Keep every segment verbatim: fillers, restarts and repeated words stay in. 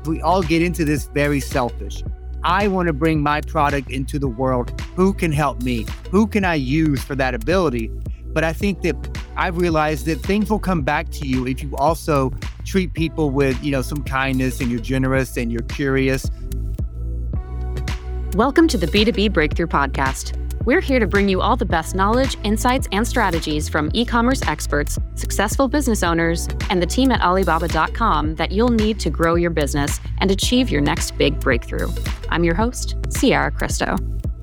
We all get into this very selfish. I want to bring my product into the world. Who can help me? Who can I use for that ability? But I think that I've realized that things will come back to you if you also treat people with, you know, some kindness, and you're generous and you're curious. Welcome to the B two B Breakthrough Podcast. We're here to bring you all the best knowledge, insights, and strategies from e-commerce experts, successful business owners, and the team at Alibaba dot com that you'll need to grow your business and achieve your next big breakthrough. I'm your host, Sierra Cristo.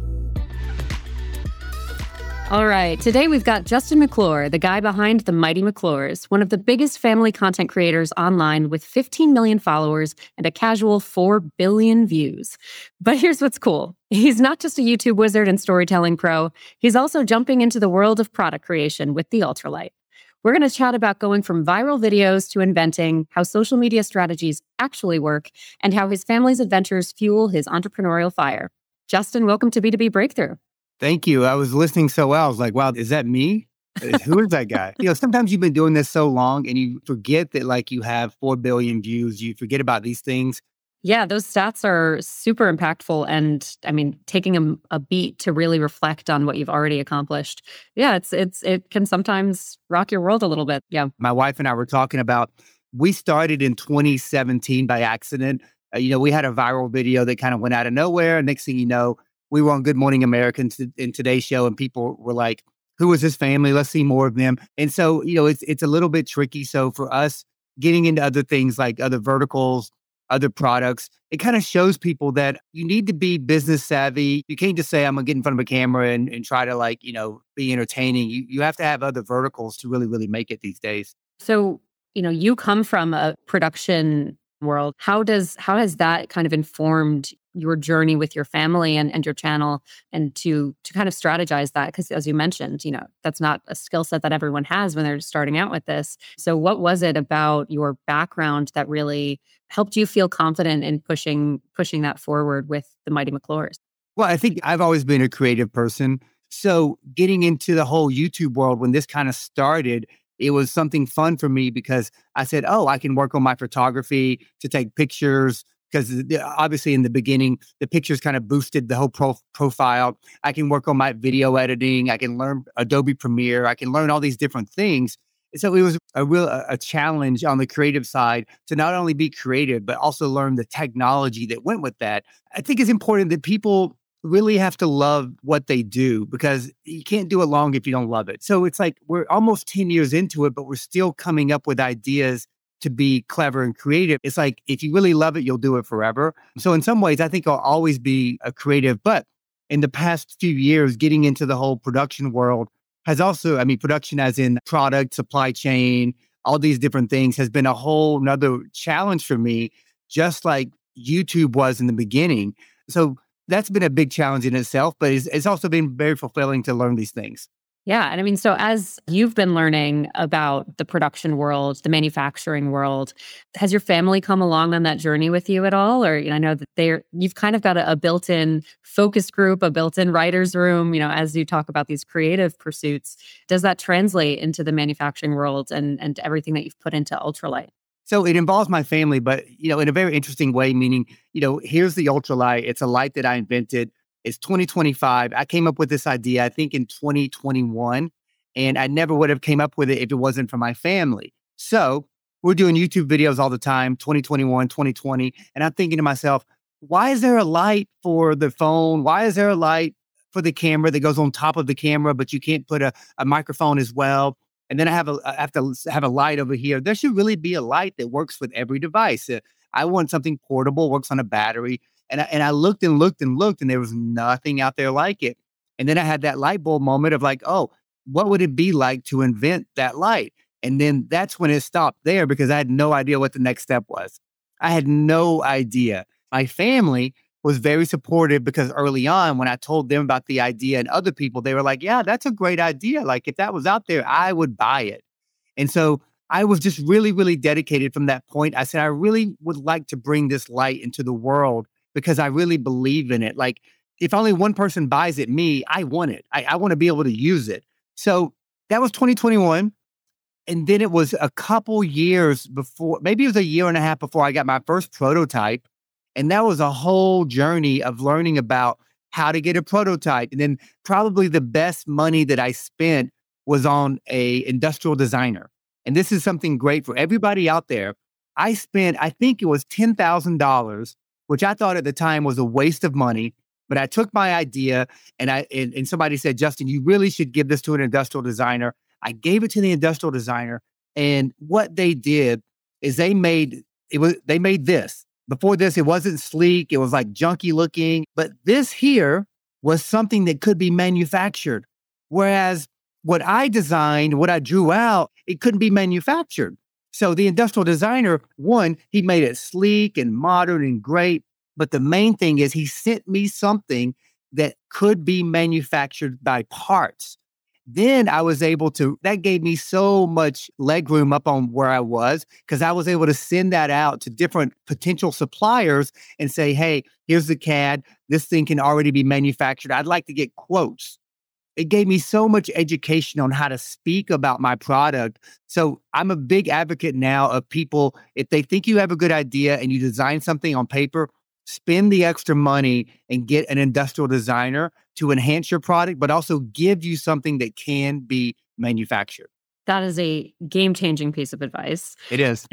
All right, today we've got Justin McClure, the guy behind the Mighty McClures, one of the biggest family content creators online with fifteen million followers and a casual four billion views. But here's what's cool. He's not just a YouTube wizard and storytelling pro. He's also jumping into the world of product creation with the Ultralight. We're going to chat about going from viral videos to inventing, how social media strategies actually work, and how his family's adventures fuel his entrepreneurial fire. Justin, welcome to B two B Breakthrough. Thank you. I was listening so well. I was like, wow, is that me? Who is that guy? You know, sometimes you've been doing this so long and you forget that like you have four billion views. You forget about these things. Yeah, those stats are super impactful. And I mean, taking a, a beat to really reflect on what you've already accomplished. Yeah, it's it's it can sometimes rock your world a little bit. Yeah. My wife and I were talking about, we started in twenty seventeen by accident. Uh, you know, we had a viral video that kind of went out of nowhere. Next thing you know, we were on Good Morning America in today's show, and people were like, who is this family? Let's see more of them. And so, you know, it's it's a little bit tricky. So for us, getting into other things like other verticals, other products, it kind of shows people that you need to be business savvy. You can't just say, I'm going to get in front of a camera and, and try to like, you know, be entertaining. You, you have to have other verticals to really, really make it these days. So, you know, you come from a production world. How does how has that kind of informed your journey with your family and, and your channel, and to to kind of strategize that? Because as you mentioned, you know, that's not a skill set that everyone has when they're starting out with this. So what was it about your background that really helped you feel confident in pushing pushing that forward with the Mighty McClures? Well, I think I've always been a creative person. So getting into the whole YouTube world, when this kind of started, it was something fun for me because I said, oh, I can work on my photography to take pictures. Because obviously in the beginning, the pictures kind of boosted the whole pro- profile. I can work on my video editing. I can learn Adobe Premiere. I can learn all these different things. So it was a real a challenge on the creative side to not only be creative, but also learn the technology that went with that. I think it's important that people really have to love what they do, because you can't do it long if you don't love it. So it's like we're almost ten years into it, but we're still coming up with ideas to be clever and creative. It's like, if you really love it, you'll do it forever. So in some ways, I think I'll always be a creative. But in the past few years, getting into the whole production world has also, I mean, production as in product, supply chain, all these different things has been a whole nother challenge for me, just like YouTube was in the beginning. So that's been a big challenge in itself, but it's, it's also been very fulfilling to learn these things. Yeah. And I mean, so as you've been learning about the production world, the manufacturing world, has your family come along on that journey with you at all? Or, you know, I know that they're, you've kind of got a, a built-in focus group, a built-in writer's room, you know, as you talk about these creative pursuits. Does that translate into the manufacturing world and, and everything that you've put into Ultralight? So it involves my family, but, you know, in a very interesting way, meaning, you know, here's the Ultralight. It's a light that I invented. It's twenty twenty-five. I came up with this idea, I think, in twenty twenty-one, and I never would have came up with it if it wasn't for my family. So we're doing YouTube videos all the time, twenty twenty-one, twenty twenty, and I'm thinking to myself, why is there a light for the phone? Why is there a light for the camera that goes on top of the camera, but you can't put a, a microphone as well? And then I have a I have to have a light over here. There should really be a light that works with every device. Uh, I want something portable, works on a battery. And I, and I looked and looked and looked, and there was nothing out there like it. And then I had that light bulb moment of like, oh, what would it be like to invent that light? And then that's when it stopped there, because I had no idea what the next step was. I had no idea. My family was very supportive, because early on, when I told them about the idea and other people, they were like, yeah, that's a great idea. Like, if that was out there, I would buy it. And so I was just really, really dedicated from that point. I said, I really would like to bring this light into the world, because I really believe in it. Like, if only one person buys it, me, I want it. I, I want to be able to use it. So that was twenty twenty-one. And then it was a couple years before, maybe it was a year and a half before I got my first prototype. And that was a whole journey of learning about how to get a prototype. And then probably the best money that I spent was on a industrial designer. And this is something great for everybody out there. I spent, I think it was ten thousand dollars, which I thought at the time was a waste of money. But I took my idea and I and, and somebody said, Justin, you really should give this to an industrial designer. I gave it to the industrial designer. And what they did is they made it was they made this. Before this, it wasn't sleek. It was like junky looking. But this here was something that could be manufactured. Whereas what I designed, what I drew out, it couldn't be manufactured. So the industrial designer, one, he made it sleek and modern and great. But the main thing is he sent me something that could be manufactured by parts. Then I was able to, that gave me so much leg room up on where I was, because I was able to send that out to different potential suppliers and say, hey, here's the C A D. This thing can already be manufactured. I'd like to get quotes. It gave me so much education on how to speak about my product. So I'm a big advocate now of people, if they think you have a good idea and you design something on paper, spend the extra money and get an industrial designer to enhance your product, but also give you something that can be manufactured. That is a game-changing piece of advice. It is.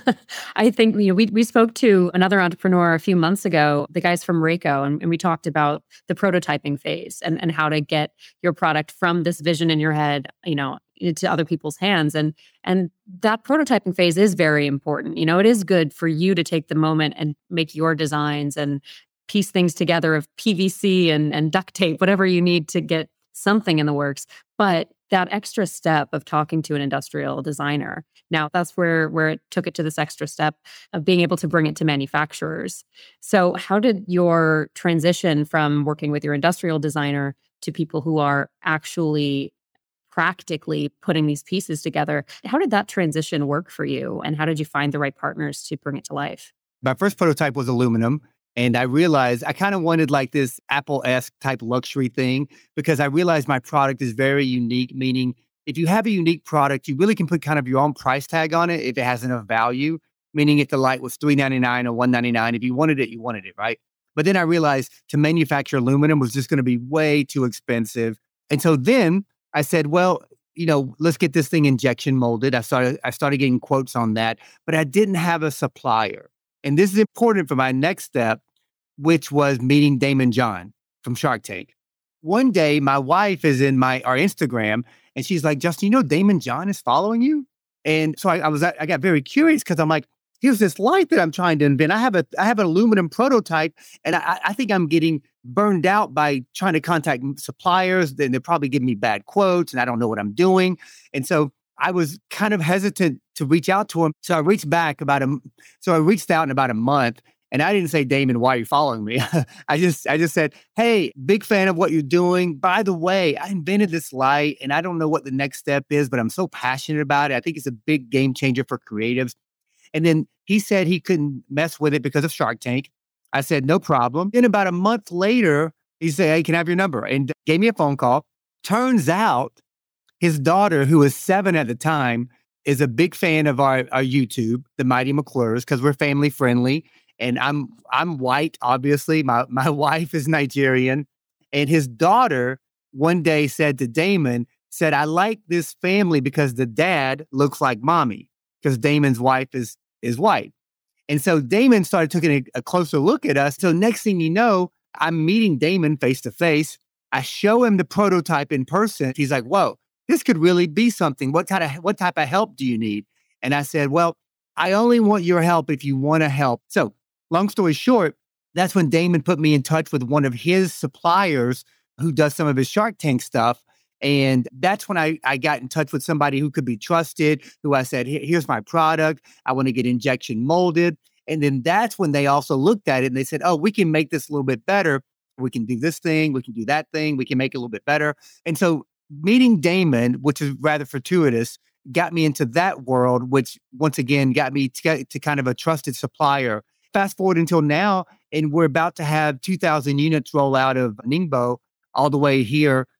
I think, you know, we we spoke to another entrepreneur a few months ago, the guys from Rayco, and, and we talked about the prototyping phase and, and how to get your product from this vision in your head, you know, into other people's hands. And and that prototyping phase is very important. You know, it is good for you to take the moment and make your designs and piece things together of P V C and, and duct tape, whatever you need to get something in the works. But that extra step of talking to an industrial designer, now that's where, where it took it to this extra step of being able to bring it to manufacturers. So how did your transition from working with your industrial designer to people who are actually practically putting these pieces together, how did that transition work for you? And how did you find the right partners to bring it to life? My first prototype was aluminum. And I realized I kind of wanted like this Apple-esque type luxury thing, because I realized my product is very unique, meaning if you have a unique product, you really can put kind of your own price tag on it if it has enough value, meaning if the light was three ninety-nine or one ninety-nine, if you wanted it, you wanted it, right? But then I realized to manufacture aluminum was just going to be way too expensive. And so then I said, well, you know, let's get this thing injection molded. I started, I started getting quotes on that, but I didn't have a supplier. And this is important for my next step, which was meeting Daymond John from Shark Tank. One day, my wife is in my our Instagram, and she's like, Justin, you know, Daymond John is following you? And so I, I was, I got very curious, because I'm like, here's this light that I'm trying to invent. I have a, I have an aluminum prototype, and I, I think I'm getting burned out by trying to contact suppliers. Then they're probably giving me bad quotes, and I don't know what I'm doing. And so I was kind of hesitant to reach out to him. So I reached back about a, so I reached out in about a month. And I didn't say, Daymond, why are you following me? I just I just said, hey, big fan of what you're doing. By the way, I invented this light, and I don't know what the next step is, but I'm so passionate about it. I think it's a big game changer for creatives. And then he said he couldn't mess with it because of Shark Tank. I said, no problem. Then about a month later, he said, hey, can I have your number? And gave me a phone call. Turns out his daughter, who was seven at the time, is a big fan of our, our YouTube, The Mighty McClures, because we're family friendly. And I'm I'm white, obviously. My my wife is Nigerian. And his daughter one day said to Daymond, said, I like this family because the dad looks like mommy, because Daymond's wife is is white. And so Daymond started taking a, a closer look at us. So next thing you know, I'm meeting Daymond face to face. I show him the prototype in person. He's like, whoa, this could really be something. What kind of what type of help do you need? And I said, well, I only want your help if you want to help. So long story short, that's when Daymond put me in touch with one of his suppliers who does some of his Shark Tank stuff. And that's when I, I got in touch with somebody who could be trusted, who I said, here's my product. I want to get injection molded. And then that's when they also looked at it and they said, oh, we can make this a little bit better. We can do this thing. We can do that thing. We can make it a little bit better. And so meeting Daymond, which is rather fortuitous, got me into that world, which once again got me to, to kind of a trusted supplier. Fast forward until now, and we're about to have two thousand units roll out of Ningbo all the way here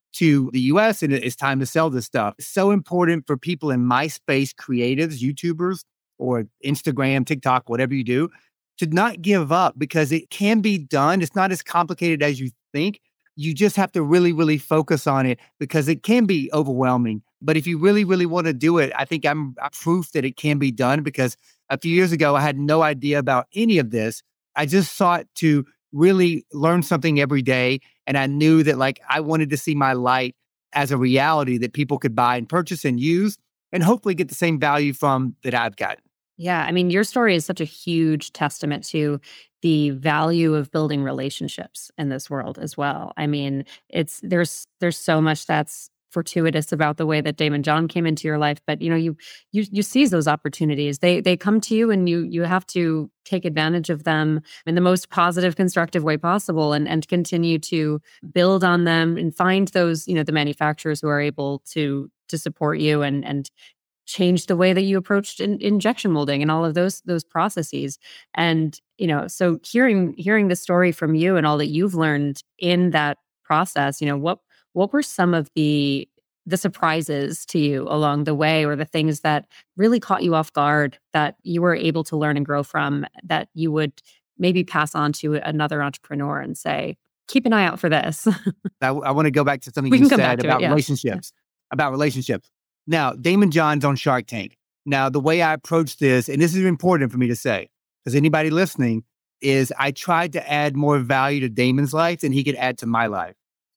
to the U S and it's time to sell this stuff. It's so important for people in my space, creatives, YouTubers, or Instagram, TikTok, whatever you do, to not give up because it can be done. It's not as complicated as you think. You just have to really, really focus on it because it can be overwhelming. But if you really, really want to do it, I think I'm proof that it can be done because a few years ago, I had no idea about any of this. I just sought to really learn something every day. And I knew that like I wanted to see my light as a reality that people could buy and purchase and use and hopefully get the same value from that I've gotten. Yeah, I mean, your story is such a huge testament to the value of building relationships in this world as well. I mean, it's there's there's so much that's fortuitous about the way that Daymond John came into your life, but you know, you you you seize those opportunities. They they come to you, and you you have to take advantage of them in the most positive, constructive way possible, and and continue to build on them and find those, you know, the manufacturers who are able to to support you and and change the way that you approached in, injection molding and all of those those processes. And you know, so hearing hearing the story from you and all that you've learned in that process, you know, what what were some of the the surprises to you along the way, or the things that really caught you off guard that you were able to learn and grow from, that you would maybe pass on to another entrepreneur and say, keep an eye out for this? I, I want to go back to something We you can come back said to about it, yeah. relationships, about relationships. Now, Daymond John's on Shark Tank. Now, the way I approach this, and this is important for me to say, because anybody listening, is I tried to add more value to Daymond's life than he could add to my life.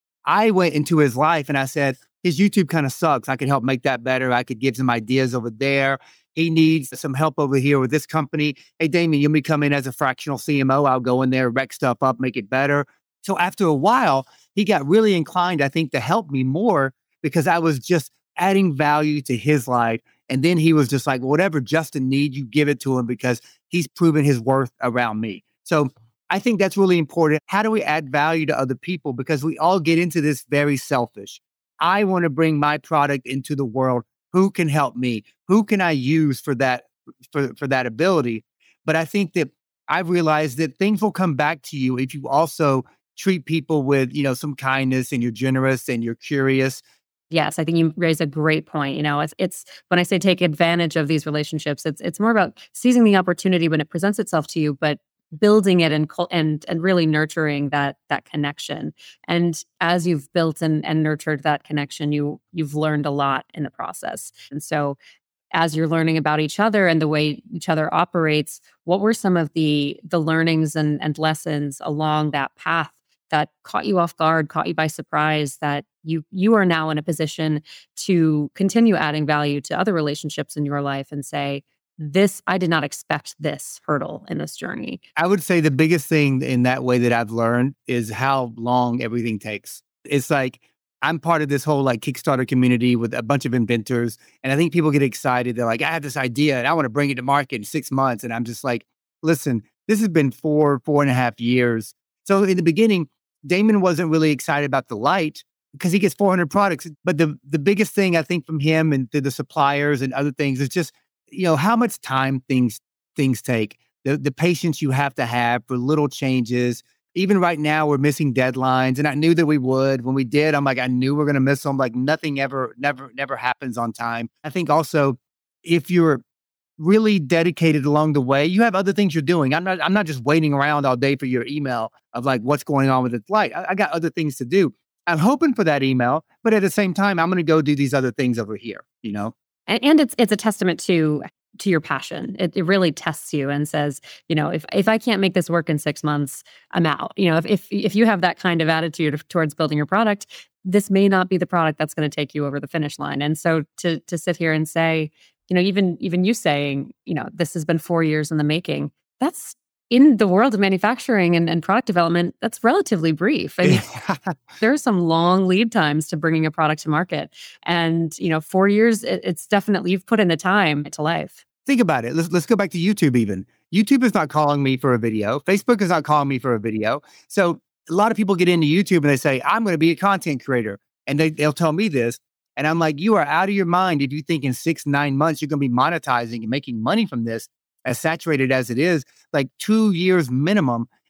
I went into his life and I said, his YouTube kind of sucks. I could help make that better. I could give some ideas over there. He needs some help over here with this company. Hey, Daymond, you want me to come in as a fractional C M O? I'll go in there, wreck stuff up, make it better. So after a while, he got really inclined, I think, to help me more because I was just adding value to his life. And then he was just like, whatever Justin needs, you give it to him because he's proven his worth around me. So I think that's really important. How do we add value to other people? Because we all get into this very selfish. I want to bring my product into the world. Who can help me? Who can I use for that, for, for that ability? But I think that I've realized that things will come back to you if you also treat people with, you know, some kindness, and you're generous and you're curious. Yes, I think you raise a great point. You know, it's, it's when I say take advantage of these relationships, it's it's more about seizing the opportunity when it presents itself to you, but building it and and and really nurturing that that connection. And as you've built and, and nurtured that connection, you you've learned a lot in the process. And so, as you're learning about each other and the way each other operates, what were some of the the learnings and, and lessons along that path that caught you off guard, caught you by surprise, that you you are now in a position to continue adding value to other relationships in your life and say, this, I did not expect this hurdle in this journey? I would say the biggest thing in that way that I've learned is how long everything takes. It's like, I'm part of this whole like Kickstarter community with a bunch of inventors. And I think people get excited. They're like, I have this idea and I want to bring it to market in six months. And I'm just like, listen, this has been four, four and a half years. So in the beginning, Daymond wasn't really excited about the light because he gets four hundred products. But the, the biggest thing I think from him and to the suppliers and other things is just, you know, how much time things things take, the, the patience you have to have for little changes. Even right now, we're missing deadlines. And I knew that we would. When we did, I'm like, I knew we're going to miss them. Like nothing ever, never, never happens on time. I think also, if you're really dedicated along the way, you have other things you're doing. I'm not, I'm not just waiting around all day for your email of like, what's going on with the flight. I, I got other things to do. I'm hoping for that email, but at the same time, I'm going to go do these other things over here, you know? And, and it's it's a testament to to your passion. It, it really tests you and says, you know, if if I can't make this work in six months, I'm out. You know, if if if you have that kind of attitude towards building your product, this may not be the product that's going to take you over the finish line. And so to to sit here and say, you know, even even you saying, you know, this has been four years in the making, that's in the world of manufacturing and, and product development, that's relatively brief. I mean, there are some long lead times to bringing a product to market. And, you know, four years, it, it's definitely, you've put in the time to life. Think about it. Let's, let's go back to YouTube even. YouTube is not calling me for a video. Facebook is not calling me for a video. So a lot of people get into YouTube and they say, I'm going to be a content creator. And they, they'll tell me this. And I'm like, you are out of your mind if you think in six, nine months, you're going to be monetizing and making money from this. As saturated as it is, like two years minimum.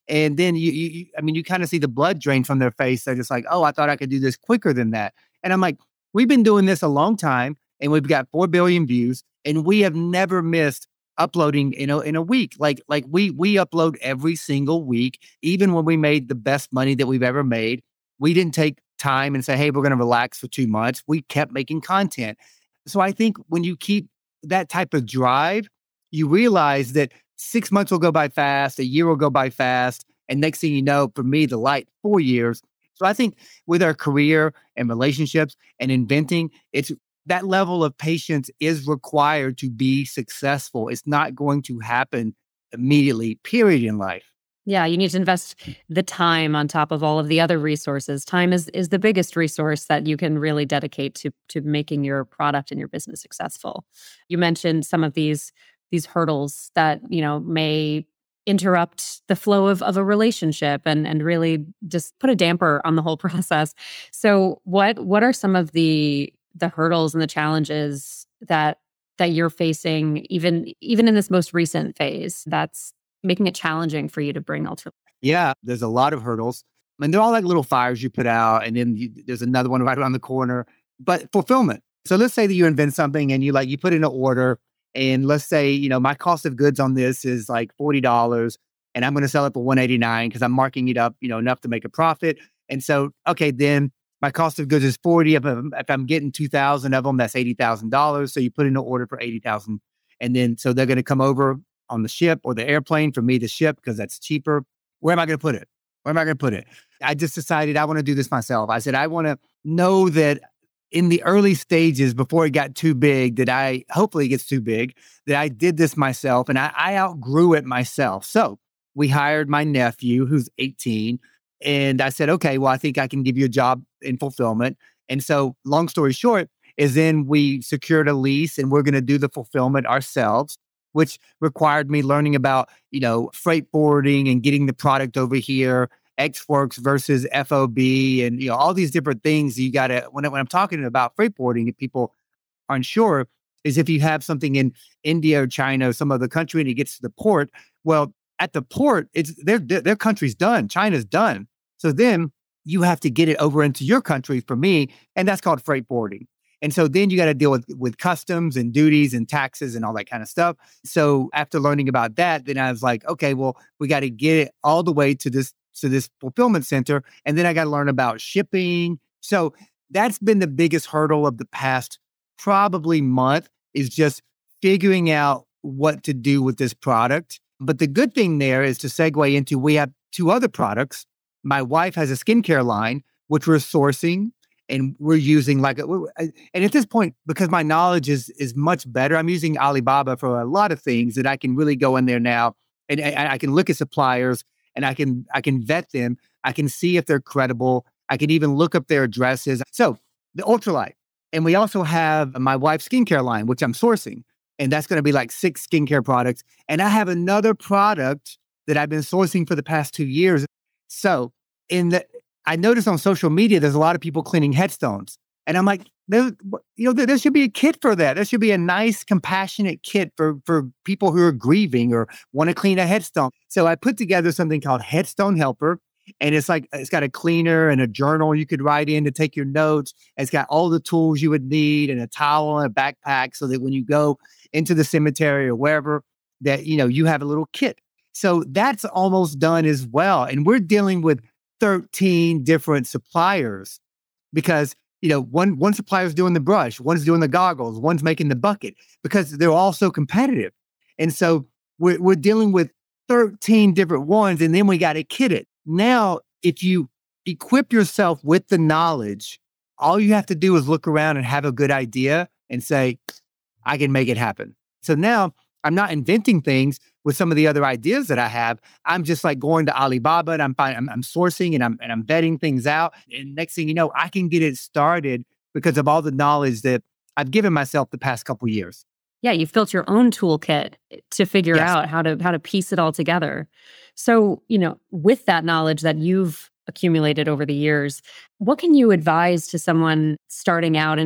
And then you, you, you I mean, you kind of see the blood drain from their face. They're just like, oh, I thought I could do this quicker than that. And I'm like, we've been doing this a long time and we've got four billion views and we have never missed uploading in a, in a week. Like, like we, we upload every single week, even when we made the best money that we've ever made. We didn't take time and say, hey, we're going to relax for two months. We kept making content. So I think when you keep that type of drive, you realize that six months will go by fast, a year will go by fast. And next thing you know, for me, the light, four years. So I think with our career and relationships and inventing, it's that level of patience is required to be successful. It's not going to happen immediately, period, in life. Yeah, you need to invest the time on top of all of the other resources. Time is is the biggest resource that you can really dedicate to to making your product and your business successful. You mentioned some of these these hurdles that, you know, may interrupt the flow of, of a relationship and and really just put a damper on the whole process. So what what are some of the the hurdles and the challenges that that you're facing even even in this most recent phase that's making it challenging for you to bring Ultralight? Yeah, there's a lot of hurdles. I mean, they're all like little fires you put out, and then you, there's another one right around the corner. But fulfillment. So let's say that you invent something and you like you put in an order, and let's say, you know, my cost of goods on this is like forty dollars, and I'm going to sell it for one eighty-nine because I'm marking it up, you know, enough to make a profit. And so, okay, then my cost of goods is forty. If I'm, if I'm getting two thousand of them, that's eighty thousand dollars. So you put in an order for eighty thousand, and then so they're going to come over on the ship or the airplane for me to ship because that's cheaper. Where am I going to put it? Where am I going to put it? I just decided I want to do this myself. I said, I want to know that in the early stages before it got too big, that I, hopefully it gets too big, that I did this myself and I, I outgrew it myself. So we hired my nephew who's eighteen. And I said, okay, well, I think I can give you a job in fulfillment. And so long story short is then we secured a lease and we're going to do the fulfillment ourselves, which required me learning about, you know, freight forwarding and getting the product over here, X Works versus F O B, and, you know, all these different things you got to, when, when I'm talking about freight forwarding, if people aren't sure, is if you have something in India or China or some other country and it gets to the port, well, at the port, it's their, their country's done. China's done. So then you have to get it over into your country for me, and that's called freight forwarding. And so then you got to deal with, with customs and duties and taxes and all that kind of stuff. So after learning about that, then I was like, okay, well, we got to get it all the way to this, to this fulfillment center. And then I got to learn about shipping. So that's been the biggest hurdle of the past probably month, is just figuring out what to do with this product. But the good thing there is to segue into, we have two other products. My wife has a skincare line, which we're sourcing. And we're using like, a, and at this point, because my knowledge is is much better, I'm using Alibaba for a lot of things that I can really go in there now, and, and I can look at suppliers, and I can I can vet them. I can see if they're credible. I can even look up their addresses. So the Ultralight, and we also have my wife's skincare line, which I'm sourcing, and that's going to be like six skincare products. And I have another product that I've been sourcing for the past two years. So in the I noticed on social media, there's a lot of people cleaning headstones. And I'm like, there, you know, there, there should be a kit for that. There should be a nice, compassionate kit for, for people who are grieving or want to clean a headstone. So I put together something called Headstone Helper. And it's like, it's got a cleaner and a journal you could write in to take your notes. It's got all the tools you would need and a towel and a backpack so that when you go into the cemetery or wherever, that, you know, you have a little kit. So that's almost done as well. And we're dealing with thirteen different suppliers because, you know, one, one supplier's doing the brush, one's doing the goggles, one's making the bucket, because they're all so competitive. And so we're, we're dealing with thirteen different ones, and then we got to kit it. Now, if you equip yourself with the knowledge, all you have to do is look around and have a good idea and say, I can make it happen. So now I'm not inventing things with some of the other ideas that I have. I'm just like going to Alibaba and I'm finding, I'm, I'm sourcing and I'm and I'm vetting things out. And next thing you know, I can get it started because of all the knowledge that I've given myself the past couple of years. Yeah, you've built your own toolkit to figure Yes. out how to how to piece it all together. So, you know, with that knowledge that you've accumulated over the years, what can you advise to someone starting out and, and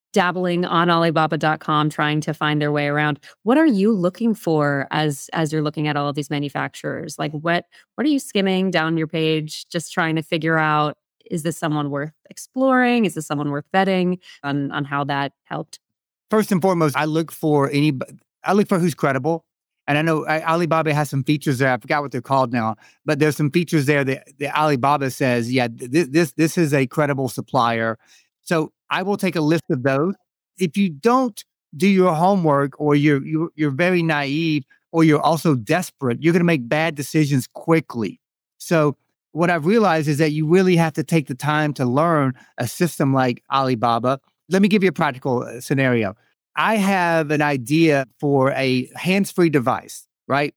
dabbling on Alibaba dot com, trying to find their way around. What are you looking for as as you're looking at all of these manufacturers? Like what what are you skimming down your page, just trying to figure out, is this someone worth exploring? Is this someone worth vetting on on how that helped? First and foremost, I look for any. I look for who's credible. And I know I, Alibaba has some features there. I forgot what they're called now, but there's some features there that, that Alibaba says, yeah, th- this this is a credible supplier. So I will take a list of those. If you don't do your homework, or you're you're, you're very naive, or you're also desperate, you're going to make bad decisions quickly. So what I've realized is that you really have to take the time to learn a system like Alibaba. Let me give you a practical uh, scenario. I have an idea for a hands-free device, right?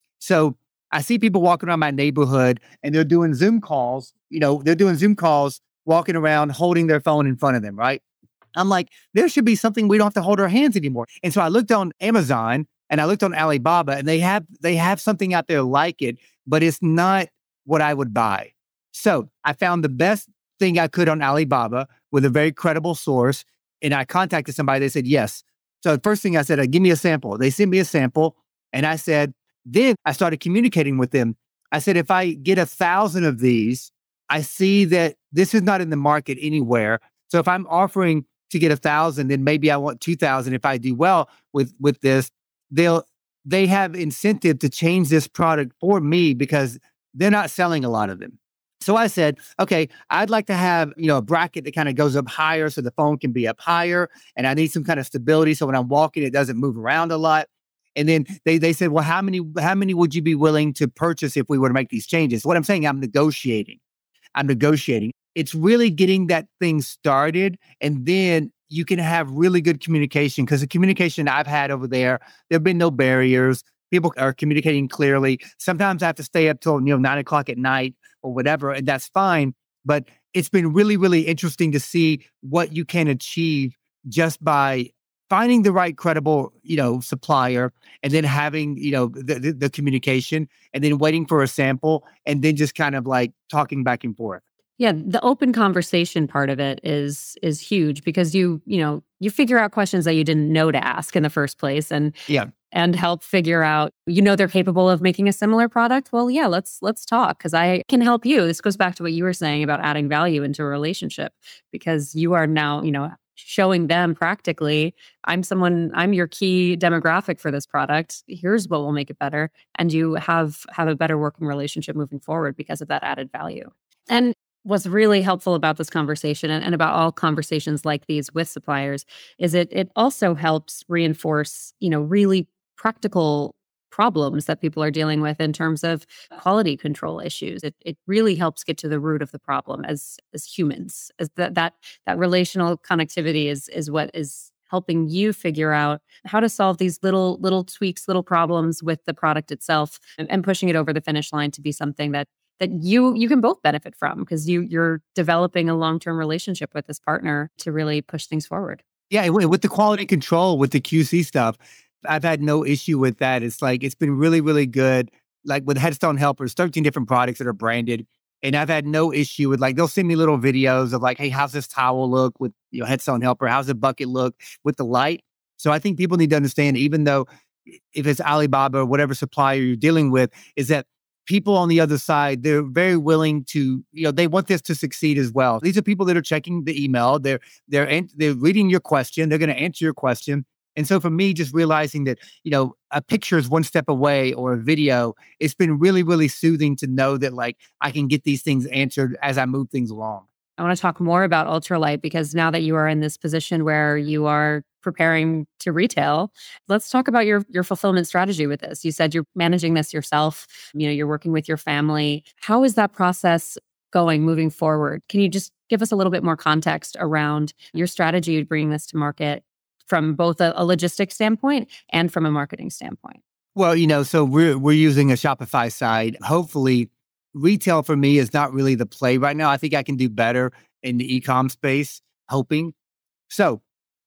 So I see people walking around my neighborhood and they're doing Zoom calls. You know, they're doing Zoom calls, walking around, holding their phone in front of them, right? I'm like, there should be something we don't have to hold our hands anymore. And so I looked on Amazon and I looked on Alibaba, and they have they have something out there like it, but it's not what I would buy. So I found the best thing I could on Alibaba with a very credible source. And I contacted somebody. They said, yes. So the first thing I said, uh, give me a sample. They sent me a sample. And I said, then I started communicating with them. I said, if I get a thousand of these, I see that this is not in the market anywhere. So if I'm offering to get a thousand, then maybe I want two thousand. If I do well with, with this, they'll, they have incentive to change this product for me because they're not selling a lot of them. So I said, okay, I'd like to have, you know, a bracket that kind of goes up higher so the phone can be up higher. And I need some kind of stability so when I'm walking, it doesn't move around a lot. And then they they said, well, how many how many would you be willing to purchase if we were to make these changes? What I'm saying, I'm negotiating. I'm negotiating. It's really getting that thing started. And then you can have really good communication, because the communication I've had over there, there have been no barriers. People are communicating clearly. Sometimes I have to stay up till, you know, nine o'clock at night or whatever, and that's fine. But it's been really, really interesting to see what you can achieve just by finding the right credible, you know, supplier, and then having, you know, the, the, the communication, and then waiting for a sample, and then just kind of like talking back and forth. Yeah, the open conversation part of it is is huge, because you, you know, you figure out questions that you didn't know to ask in the first place, and yeah. and help figure out, you know, they're capable of making a similar product. Well, yeah, let's let's talk, because I can help you. This goes back to what you were saying about adding value into a relationship, because you are now, you know, showing them practically, I'm someone, I'm your key demographic for this product. Here's what will make it better. And you have have a better working relationship moving forward because of that added value. And what's really helpful about this conversation, and, and about all conversations like these with suppliers, is it it also helps reinforce, you know, really practical problems that people are dealing with in terms of quality control issues. It it really helps get to the root of the problem as as humans. As that that that relational connectivity is is what is helping you figure out how to solve these little little tweaks, little problems with the product itself, and, and pushing it over the finish line to be something that that you you can both benefit from, because you you're developing a long-term relationship with this partner to really push things forward. Yeah, with the quality control, with the Q C stuff, I've had no issue with that. It's like, it's been really, really good. Like with Headstone Helpers, thirteen different products that are branded. And I've had no issue with, like, they'll send me little videos of like, hey, how's this towel look with, you know, Headstone Helper? How's the bucket look with the light? So I think people need to understand, even though if it's Alibaba or whatever supplier you're dealing with, is that people on the other side, they're very willing to, you know, they want this to succeed as well. These are people that are checking the email. They're, they're, they're reading your question. They're going to answer your question. And so for me, just realizing that, you know, a picture is one step away, or a video, it's been really, really soothing to know that, like, I can get these things answered as I move things along. I want to talk more about Ultralight, because now that you are in this position where you are preparing to retail, let's talk about your your fulfillment strategy with this. You said you're managing this yourself. You know, you're working with your family. How is that process going moving forward? Can you just give us a little bit more context around your strategy of bringing this to market from both a, a logistics standpoint and from a marketing standpoint? Well, you know, so we're we're using a Shopify side. Hopefully, retail for me is not really the play right now. I think I can do better in the e-com space, hoping. So,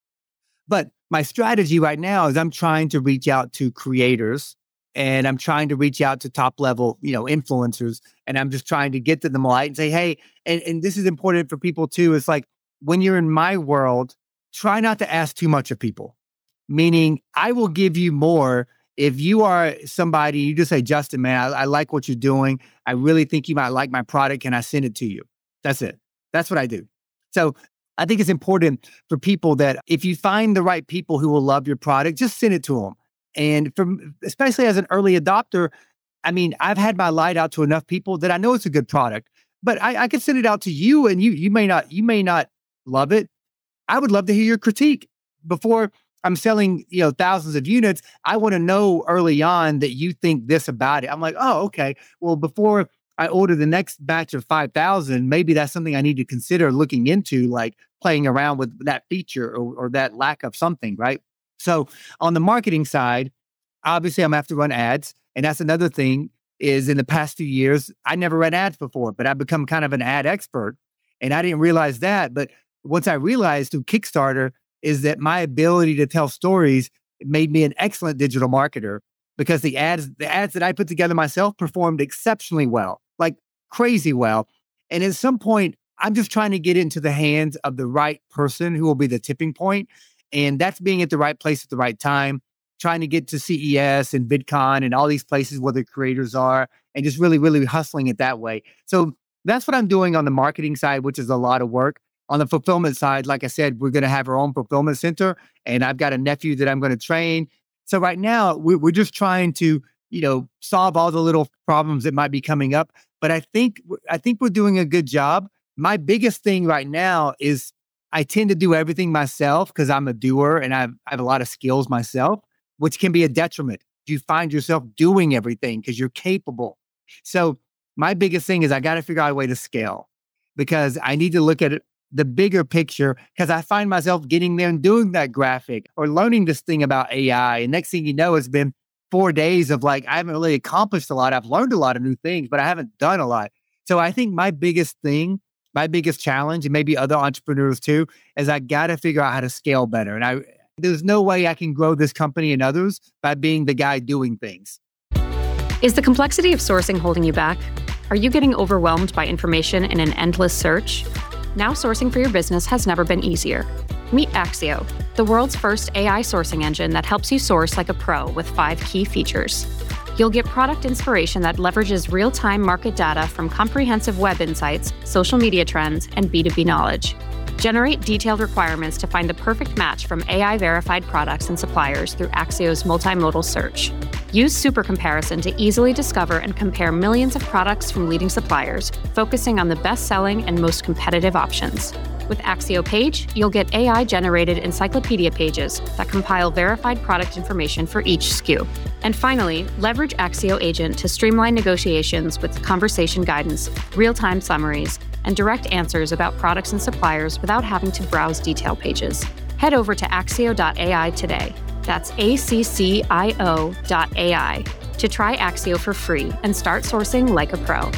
but my strategy right now is I'm trying to reach out to creators, and I'm trying to reach out to top level, you know, influencers. And I'm just trying to get to them light and say, hey, and, and this is important for people too. It's like, when you're in my world, try not to ask too much of people, meaning I will give you more. If you are somebody, you just say, Justin, man, I, I like what you're doing. I really think you might like my product. Can I send it to you? That's it. That's what I do. So I think it's important for people that if you find the right people who will love your product, just send it to them. And from, especially as an early adopter, I mean, I've had my light out to enough people that I know it's a good product, but I, I could send it out to you and you, you may not, you may not love it. I would love to hear your critique before I'm selling, you know, thousands of units. I want to know early on that you think this about it. I'm like, oh, okay. Well, before I order the next batch of five thousand, maybe that's something I need to consider looking into, like playing around with that feature or, or that lack of something, right? So on the marketing side, obviously I'm going to have to run ads. And that's another thing is in the past few years, I never ran ads before, but I've become kind of an ad expert. And I didn't realize that. But once I realized through Kickstarter is that my ability to tell stories made me an excellent digital marketer because the ads, the ads that I put together myself performed exceptionally well, like crazy well. And at some point, I'm just trying to get into the hands of the right person who will be the tipping point. And that's being at the right place at the right time, trying to get to C E S and VidCon and all these places where the creators are and just really, really hustling it that way. So that's what I'm doing on the marketing side, which is a lot of work. On the fulfillment side, like I said, we're going to have our own fulfillment center and I've got a nephew that I'm going to train. So right now we're, we're just trying to, you know, solve all the little problems that might be coming up. But I think, I think we're doing a good job. My biggest thing right now is I tend to do everything myself because I'm a doer and I've, I have a lot of skills myself, which can be a detriment. You find yourself doing everything because you're capable. So my biggest thing is I got to figure out a way to scale because I need to look at it, the bigger picture, because I find myself getting there and doing that graphic or learning this thing about A I. And next thing you know, it's been four days of like, I haven't really accomplished a lot. I've learned a lot of new things, but I haven't done a lot. So I think my biggest thing, my biggest challenge, and maybe other entrepreneurs too, is I got to figure out how to scale better. And I, there's no way I can grow this company and others by being the guy doing things. Is the complexity of sourcing holding you back? Are you getting overwhelmed by information in an endless search? Now sourcing for your business has never been easier. Meet Axio, the world's first A I sourcing engine that helps you source like a pro with five key features. You'll get product inspiration that leverages real-time market data from comprehensive web insights, social media trends, and B two B knowledge. Generate detailed requirements to find the perfect match from A I-verified products and suppliers through Axio's multimodal search. Use Super Comparison to easily discover and compare millions of products from leading suppliers, focusing on the best-selling and most competitive options. With Axio Page, you'll get A I-generated encyclopedia pages that compile verified product information for each S K U. And finally, leverage Axio Agent to streamline negotiations with conversation guidance, real-time summaries, and direct answers about products and suppliers without having to browse detail pages. Head over to axio dot A I today. That's A C C I O dot A I to try Axio for free and start sourcing like a pro.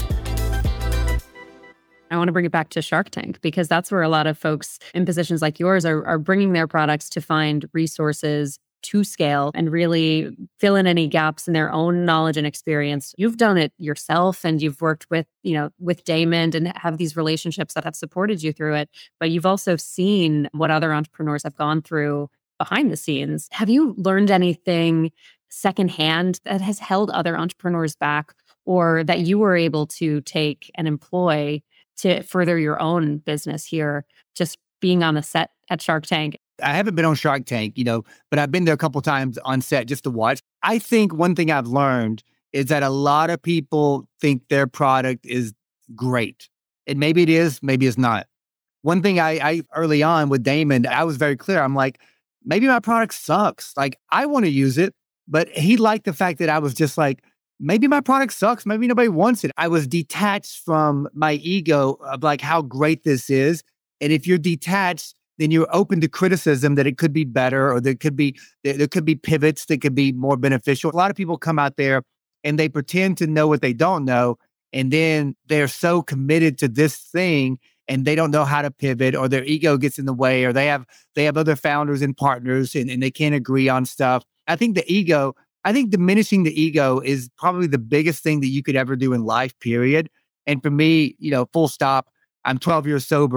I want to bring it back to Shark Tank because that's where a lot of folks in positions like yours are, are bringing their products to find resources to scale and really fill in any gaps in their own knowledge and experience. You've done it yourself and you've worked with, you know, with Damon and have these relationships that have supported you through it, but you've also seen what other entrepreneurs have gone through behind the scenes. Have you learned anything secondhand that has held other entrepreneurs back or that you were able to take and employ to further your own business here, just being on the set at Shark Tank? I haven't been on Shark Tank, you know, but I've been there a couple of times on set just to watch. I think one thing I've learned is that a lot of people think their product is great. And maybe it is, maybe it's not. One thing I, I early on with Damon, I was very clear. I'm like, maybe my product sucks. Like, I want to use it, but he liked the fact that I was just like, maybe my product sucks. Maybe nobody wants it. I was detached from my ego of like how great this is. And if you're detached, then you're open to criticism that it could be better or there could be there, there could be pivots that could be more beneficial. A lot of people come out there and they pretend to know what they don't know. And then they're so committed to this thing and they don't know how to pivot or their ego gets in the way or they have they have other founders and partners and, and they can't agree on stuff. I think the ego, I think diminishing the ego is probably the biggest thing that you could ever do in life, period. And for me, you know, full stop, I'm twelve years sober.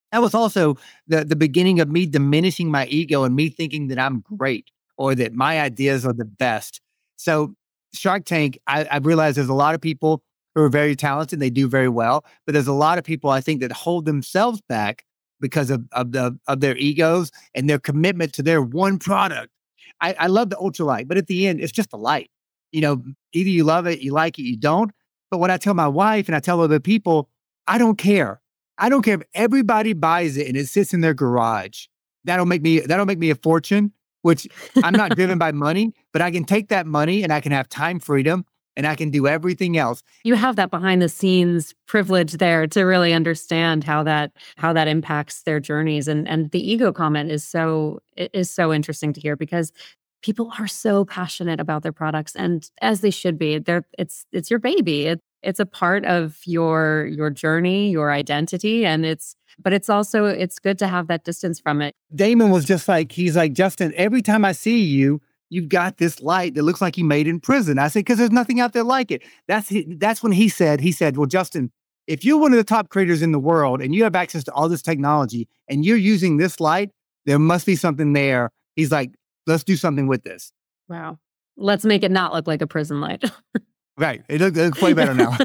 That was also the the beginning of me diminishing my ego and me thinking that I'm great or that my ideas are the best. So Shark Tank, I, I realized there's a lot of people who are very talented, they do very well, but there's a lot of people I think that hold themselves back because of of the of their egos and their commitment to their one product. I, I love the ultralight, but at the end, it's just a light. You know, either you love it, you like it, you don't. But when I tell my wife and I tell other people, I don't care. I don't care if everybody buys it and it sits in their garage. That'll make me that'll make me a fortune, which I'm not driven by money, but I can take that money and I can have time freedom and I can do everything else. You have that behind the scenes privilege there to really understand how that how that impacts their journeys. And and the ego comment is so it is so interesting to hear because people are so passionate about their products, and as they should be. They're it's it's your baby. It, it's a part of your your journey, your identity, and it's but it's also it's good to have that distance from it. Damon was just like, he's like, Justin, every time I see you, you've got this light that looks like you made in prison. I said, because there's nothing out there like it. That's that's when he said, he said, well, Justin, if you're one of the top creators in the world and you have access to all this technology and you're using this light, there must be something there. He's like, let's do something with this. Wow. Let's make it not look like a prison light. Right. It looks, it looks way better now.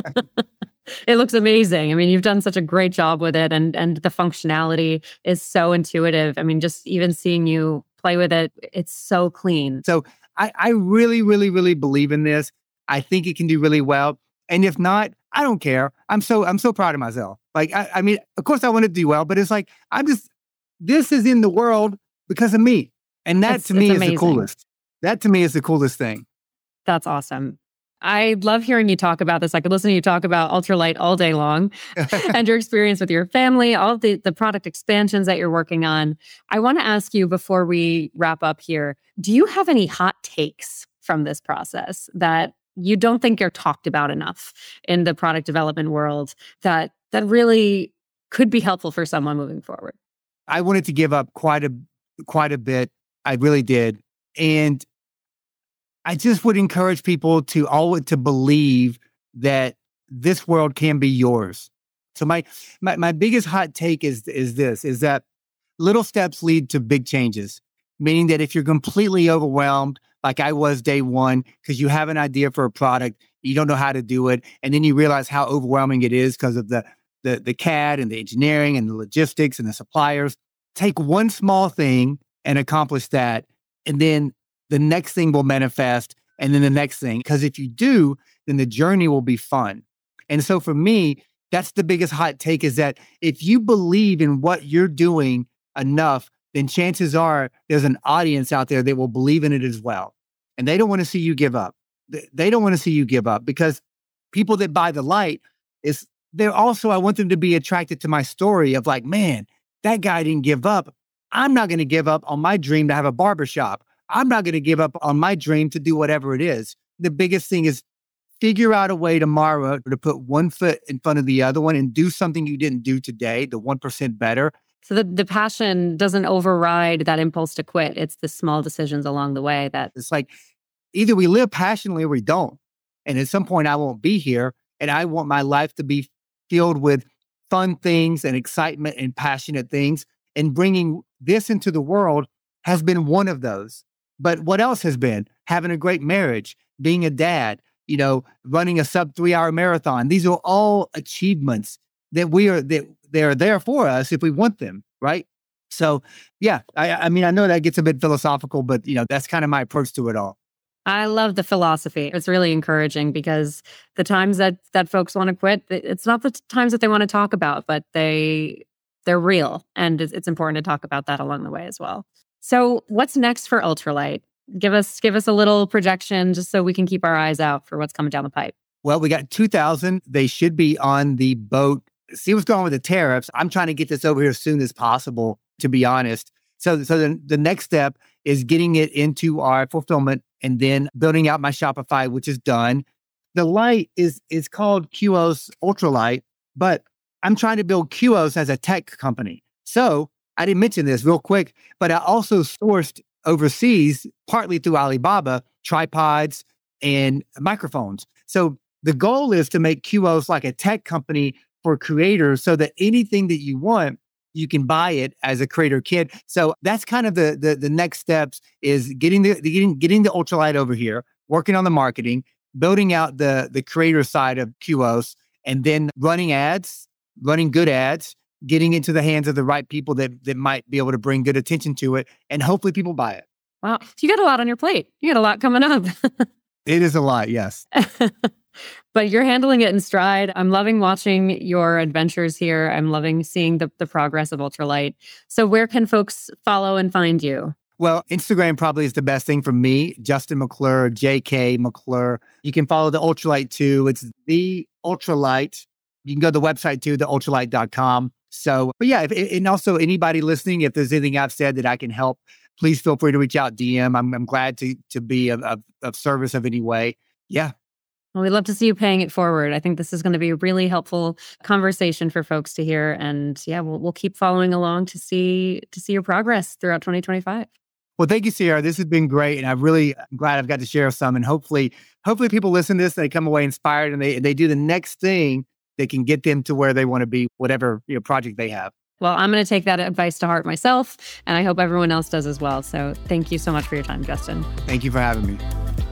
It looks amazing. I mean, you've done such a great job with it, and and the functionality is so intuitive. I mean, just even seeing you play with it, it's so clean. So I, I really, really, really believe in this. I think it can do really well. And if not, I don't care. I'm so I'm so proud of myself. Like, I, I mean, of course I want to do well, but it's like, I'm just, this is in the world because of me. And that It's- to me it's is the amazing. coolest. That to me is the coolest thing. That's awesome. I love hearing you talk about this. I could listen to you talk about Ultralight all day long and your experience with your family, all the, the product expansions that you're working on. I want to ask you before we wrap up here, do you have any hot takes from this process that you don't think are talked about enough in the product development world that that really could be helpful for someone moving forward? I wanted to give up quite a quite a bit. I really did. And I just would encourage people to always to believe that this world can be yours. So my my my biggest hot take is is this is that little steps lead to big changes. Meaning that if you're completely overwhelmed, like I was day one, because you have an idea for a product, you don't know how to do it, and then you realize how overwhelming it is because of the the the C A D and the engineering and the logistics and the suppliers. Take one small thing and accomplish that, and then the next thing will manifest, and then the next thing. Because if you do, then the journey will be fun. And so for me, that's the biggest hot take is that if you believe in what you're doing enough, then chances are there's an audience out there that will believe in it as well. And they don't want to see you give up. They they don't want to see you give up because people that buy the light is they're also, I want them to be attracted to my story of like, man, that guy didn't give up. I'm not going to give up on my dream to have a barbershop. I'm not going to give up on my dream to do whatever it is. The biggest thing is figure out a way tomorrow to put one foot in front of the other one and do something you didn't do today, the one percent better. So the, the passion doesn't override that impulse to quit. It's the small decisions along the way that It's like either we live passionately or we don't. And at some point I won't be here. And I want my life to be filled with fun things and excitement and passionate things. And bringing this into the world has been one of those. But what else has been? Having a great marriage, being a dad, you know, running a sub three hour marathon. These are all achievements that we are, that they're there for us if we want them. Right. So, yeah, I, I mean, I know that gets a bit philosophical, but, you know, that's kind of my approach to it all. I love the philosophy. It's really encouraging because the times that that folks want to quit, it's not the t- times that they want to talk about, but they they're real, and it's, it's important to talk about that along the way as well. So, what's next for Ultralight? Give us give us a little projection, just so we can keep our eyes out for what's coming down the pipe. Well, we got two thousand. They should be on the boat. See what's going on with the tariffs. I'm trying to get this over here as soon as possible, to be honest. So, so the, the next step is getting it into our fulfillment and then building out my Shopify, which is done. The light is is called QOS Ultralight, but I'm trying to build QOS as a tech company. So I didn't mention this real quick, but I also sourced overseas, partly through Alibaba, tripods and microphones. So the goal is to make QOS like a tech company for creators so that anything that you want, you can buy it as a creator kit. So that's kind of the the, the next steps is getting the, the getting getting the ultralight over here, working on the marketing, building out the the creator side of Q O S, and then running ads, running good ads, getting into the hands of the right people that that might be able to bring good attention to it, and hopefully people buy it. Wow. You got a lot on your plate. You got a lot coming up. It is a lot, yes. But you're handling it in stride. I'm loving watching your adventures here. I'm loving seeing the, the progress of Ultralight. So where can folks follow and find you? Well, Instagram probably is the best thing for me. Justin McClure, J K McClure. You can follow the Ultralight too. It's the Ultralight. You can go to the website too, the ultralight dot com. So, but yeah, if, and also anybody listening, if there's anything I've said that I can help, please feel free to reach out, D M. I'm, I'm glad to to be of, of, of service of any way. Yeah. Well, we'd love to see you paying it forward. I think this is going to be a really helpful conversation for folks to hear. And yeah, we'll we'll keep following along to see to see your progress throughout twenty twenty-five. Well, thank you, Sierra. This has been great. And I'm really glad I've got to share some. And hopefully, hopefully people listen to this, they come away inspired and they they do the next thing that can get them to where they want to be, whatever you know, project they have. Well, I'm going to take that advice to heart myself, and I hope everyone else does as well. So thank you so much for your time, Justin. Thank you for having me.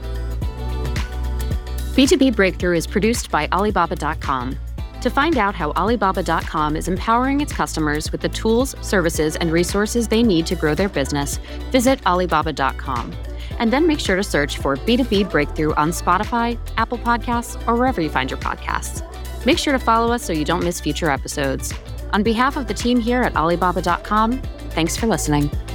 B two B Breakthrough is produced by Alibaba dot com. To find out how Alibaba dot com is empowering its customers with the tools, services, and resources they need to grow their business, visit Alibaba dot com. And then make sure to search for B two B Breakthrough on Spotify, Apple Podcasts, or wherever you find your podcasts. Make sure to follow us so you don't miss future episodes. On behalf of the team here at Alibaba dot com, thanks for listening.